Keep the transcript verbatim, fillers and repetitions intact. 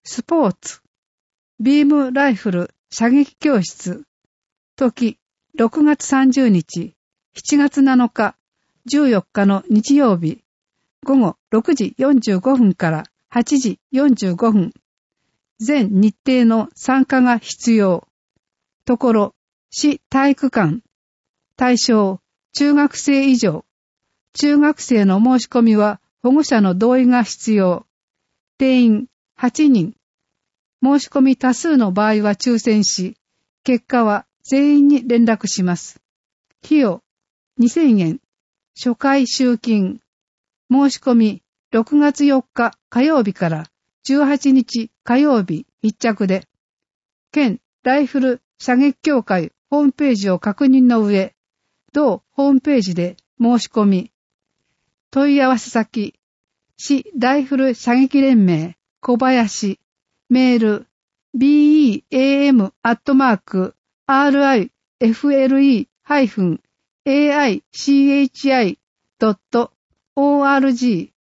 スポーツ、ビームライフル射撃教室、時、ろくがつさんじゅうにち、しちがつなのか、じゅうよっかの日曜日、午後ろくじよんじゅうごふんからはちじよんじゅうごふん、全日程の参加が必要。ところ、市体育館、対象、中学生以上。中学生の申し込みは保護者の同意が必要。定員はちにん。申し込み多数の場合は抽選し、結果は全員に連絡します。費用にせんえん。初回集金。申し込みろくがつよっか火曜日からじゅうはちにち火曜日必着で、県ライフル射撃協会ホームページを確認の上、同ホームページで申し込み、問い合わせ先、市ライフル射撃連盟小林、メール ビーイーエーエム アットマーク アールアイエフエルイー ハイフン エーアイシーエイチアイ ドット オーアールジー